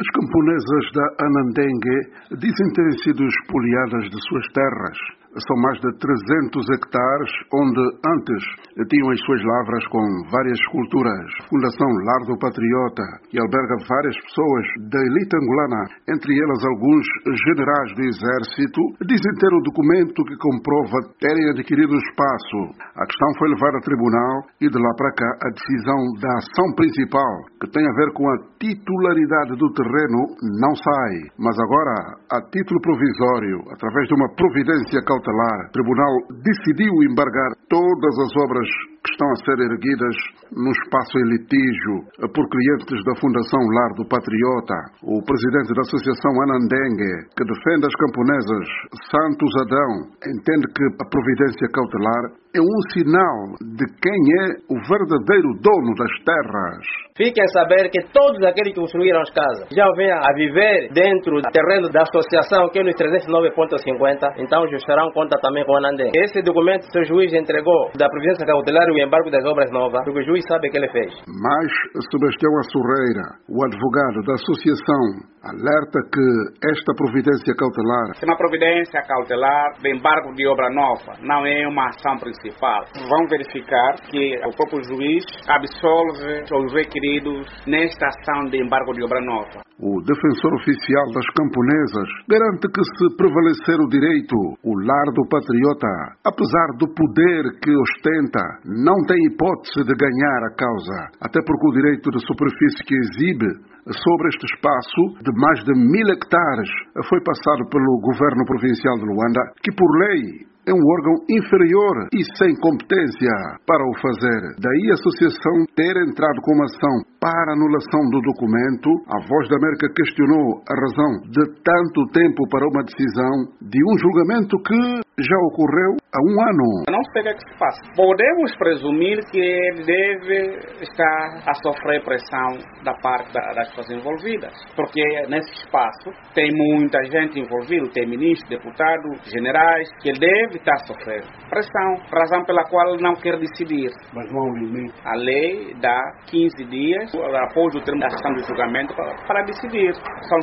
As camponesas da Anandengue dizem terem sido expoliadas de suas terras. São mais de 300 hectares onde antes tinham as suas lavras com várias culturas. Fundação Lar do Patriota, que alberga várias pessoas da elite angolana, entre elas alguns generais do exército, dizem ter um documento que comprova terem adquirido o espaço. A questão foi levada a tribunal e de lá para cá a decisão da ação principal, que tem a ver com a titularidade do terreno, não sai. Mas agora, a título provisório, através de uma providência cautelar, o tribunal decidiu embargar todas as obras que estão a ser erguidas no espaço em litígio por clientes da Fundação Lar do Patriota. O presidente da Associação Anandengue, que defende as camponesas Santos Adão, entende que a providência cautelar é um sinal de quem é o verdadeiro dono das terras. Fiquem a saber que todos aqueles que construíram as casas já vêm a viver dentro do terreno da associação, que é nos 309.50, então ajustarão conta também com a Anandengue. Esse documento que o juiz entregou da providência cautelar e o embargo das obras novas, porque o juiz sabe o que ele fez. Mas Sebastião Assurreira, o advogado da associação, alerta que esta providência cautelar... É uma providência cautelar de embargo de obra nova, não é uma ação principal. Vão verificar que o próprio juiz absolve os requeridos nesta ação de embargo de obra nova. O defensor oficial das camponesas garante que, se prevalecer o direito, o Lar do Patriota, apesar do poder que ostenta, não tem hipótese de ganhar a causa, até porque o direito de superfície que exibe sobre este espaço de mais de 1.000 hectares foi passado pelo governo provincial de Luanda, que por lei é um órgão inferior e sem competência para o fazer. Daí a associação ter entrado com uma ação para anulação do documento. A Voz da América questionou a razão de tanto tempo para uma decisão de um julgamento que já ocorreu há um ano. Não sei o que é que se passa. Podemos presumir que ele deve estar a sofrer pressão da parte das pessoas envolvidas, porque nesse espaço tem muita gente envolvida, tem ministros, deputados, generais, que ele deve estar a sofrer pressão, razão pela qual ele não quer decidir. Mas não há um limite. A lei dá 15 dias após o termo da ação do julgamento para decidir. São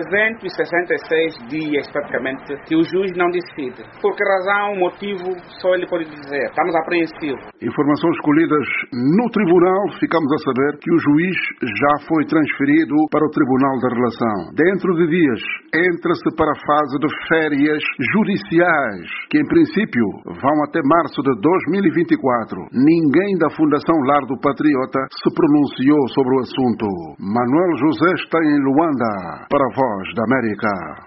366 dias praticamente que o juiz não decide. Por que razão, motivo, só ele pode dizer. Estamos apreensivos. Informações colhidas no tribunal, ficamos a saber que o juiz já foi transferido para o Tribunal da Relação. Dentro de dias, entra-se para a fase de férias judiciais, que em princípio vão até março de 2024. Ninguém da Fundação Lar do Patriota se pronunciou sobre o assunto. Manuel José está em Luanda para a Voz da América.